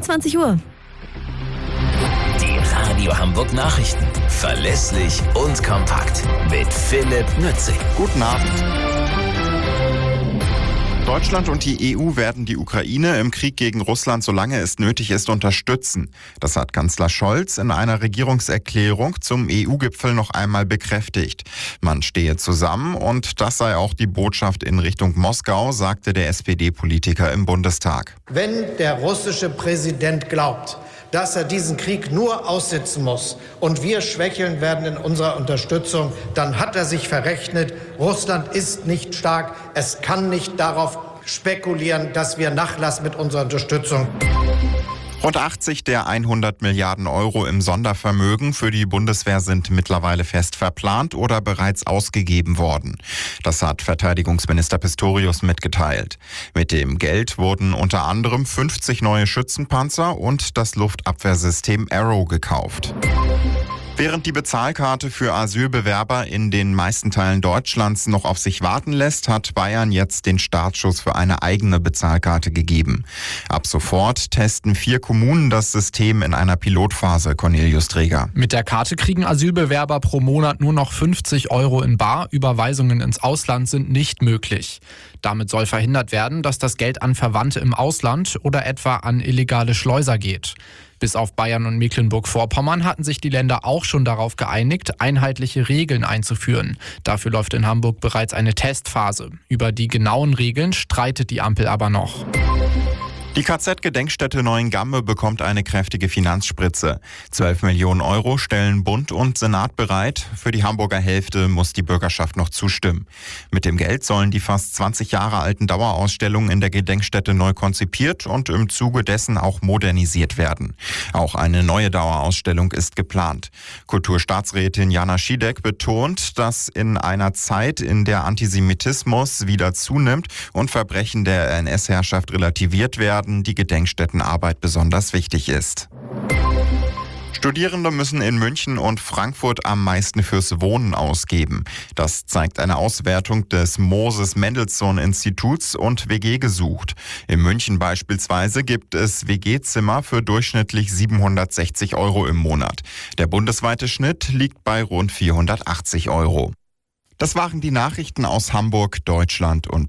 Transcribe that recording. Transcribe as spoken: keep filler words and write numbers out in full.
zweiundzwanzig Uhr. Die Radio Hamburg Nachrichten. Verlässlich und kompakt. Mit Philipp Nützig. Guten Abend. Deutschland und die E U werden die Ukraine im Krieg gegen Russland, solange es nötig ist, unterstützen. Das hat Kanzler Scholz in einer Regierungserklärung zum E U-Gipfel noch einmal bekräftigt. Man stehe zusammen und das sei auch die Botschaft in Richtung Moskau, sagte der S P D-Politiker im Bundestag. Wenn der russische Präsident glaubt, dass er diesen Krieg nur aussitzen muss und wir schwächeln werden in unserer Unterstützung, dann hat er sich verrechnet. Russland ist nicht stark. Es kann nicht darauf spekulieren, dass wir nachlassen mit unserer Unterstützung. Rund achtzig der hundert Milliarden Euro im Sondervermögen für die Bundeswehr sind mittlerweile fest verplant oder bereits ausgegeben worden. Das hat Verteidigungsminister Pistorius mitgeteilt. Mit dem Geld wurden unter anderem fünfzig neue Schützenpanzer und das Luftabwehrsystem Arrow gekauft. Während die Bezahlkarte für Asylbewerber in den meisten Teilen Deutschlands noch auf sich warten lässt, hat Bayern jetzt den Startschuss für eine eigene Bezahlkarte gegeben. Ab sofort testen vier Kommunen das System in einer Pilotphase, Cornelius Träger. Mit der Karte kriegen Asylbewerber pro Monat nur noch fünfzig Euro in bar. Überweisungen ins Ausland sind nicht möglich. Damit soll verhindert werden, dass das Geld an Verwandte im Ausland oder etwa an illegale Schleuser geht. Bis auf Bayern und Mecklenburg-Vorpommern hatten sich die Länder auch schon darauf geeinigt, einheitliche Regeln einzuführen. Dafür läuft in Hamburg bereits eine Testphase. Über die genauen Regeln streitet die Ampel aber noch. Die K Z-Gedenkstätte Neuengamme bekommt eine kräftige Finanzspritze. zwölf Millionen Euro stellen Bund und Senat bereit. Für die Hamburger Hälfte muss die Bürgerschaft noch zustimmen. Mit dem Geld sollen die fast zwanzig Jahre alten Dauerausstellungen in der Gedenkstätte neu konzipiert und im Zuge dessen auch modernisiert werden. Auch eine neue Dauerausstellung ist geplant. Kulturstaatsrätin Jana Schiedek betont, dass in einer Zeit, in der Antisemitismus wieder zunimmt und Verbrechen der N S-Herrschaft relativiert werden, die Gedenkstättenarbeit besonders wichtig ist. Studierende müssen in München und Frankfurt am meisten fürs Wohnen ausgeben. Das zeigt eine Auswertung des Moses-Mendelssohn-Instituts und W G gesucht. In München beispielsweise gibt es W G-Zimmer für durchschnittlich siebenhundertsechzig Euro im Monat. Der bundesweite Schnitt liegt bei rund vierhundertachtzig Euro. Das waren die Nachrichten aus Hamburg, Deutschland und